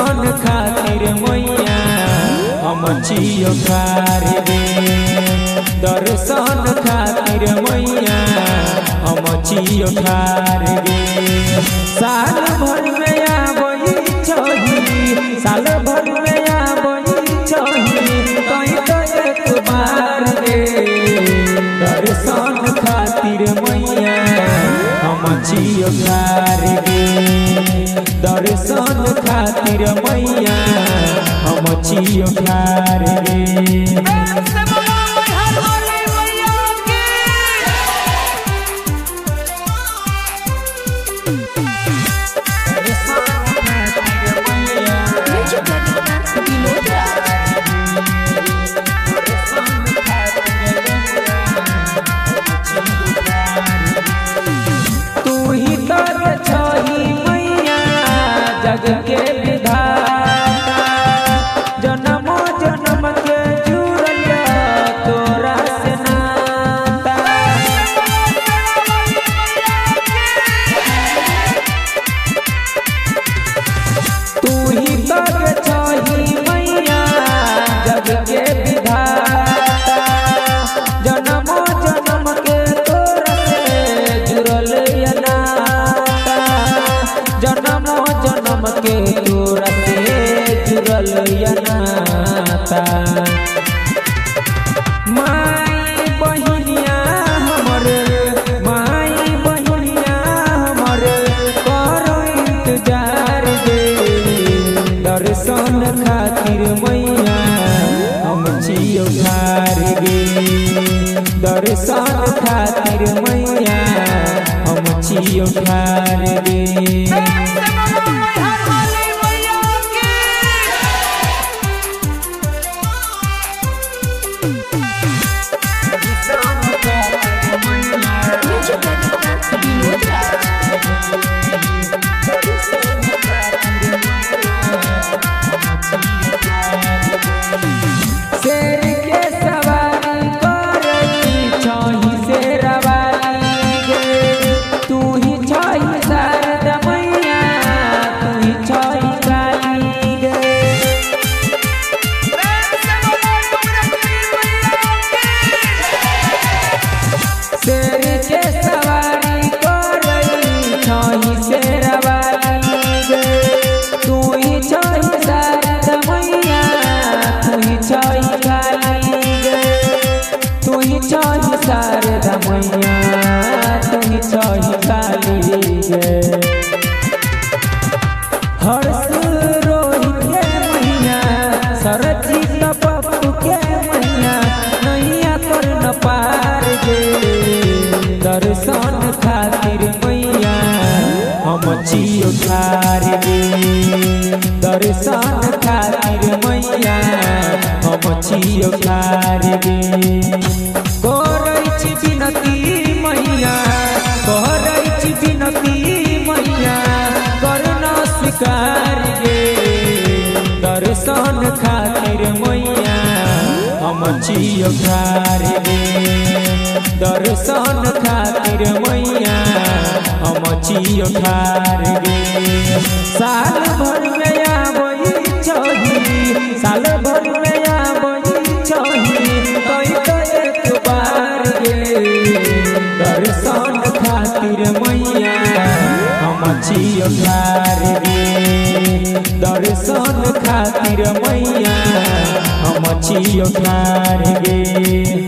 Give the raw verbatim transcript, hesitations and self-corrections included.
दर्शन खातिर मैया हम छियो ठार गे। दर्शन खातिर मैया हम छियो ठार गे। साल भर में आबई छही, साल भर में आबई छही, कहीं तो एक बार गे। दर्शन खातिर मैया हम छियो ठार गे। दर्शन खातिर मैया हम छियो ठार गे। तू ही तर छही मैया जग के विधाता, जन्मों जन्म के जुड़ल तोरा से नाता। तू ही तर छही मैया जग के विधाता, जन्मों जन्म के तोरा से जुड़ल नाता। जन्मों जन्म के तोरा से जुड़ल नाता। माई बहिनिया हमर, माई बहिनिया हमर करो इंतजार गे। दर्शन खातिर मैया हम छियो ठार गे। दर्शन खातिर मैया हम छियो ठार गे। शेर के सवारी करई छही शेरवाली गे। तू ही छही शारदा मैया, तू ही छही काली गे। शेर के सवारी करई छही शेरवाली गे। तू ही छही शारदा मैया, तू ही छही काली गे। तू ही छही शारदा मैया, तू ही छही काली गे। हर्ष रोहित के मैया, सरजीत पप्पू के मैया, नैया कर न पार गे। दर्शन खातिर मैया हम छियो ठार गे। दर्शन खातिर मैया हम छियो ठार गे। करै छी विनती मैया, करै छी विनती मैया, करना स्वीकार गे। दर्शन खातिर मैया हम छियो ठार गे। दर्शन खातिर मैया हम छियो ठार गे। साल भर में आबई छही, साल भर में आबई छही, कहीं तो एक बार गे। दर्शन खातिर मैया हम छियो ठार गे। दर्शन खातिर मैया हम छियो ठार गे।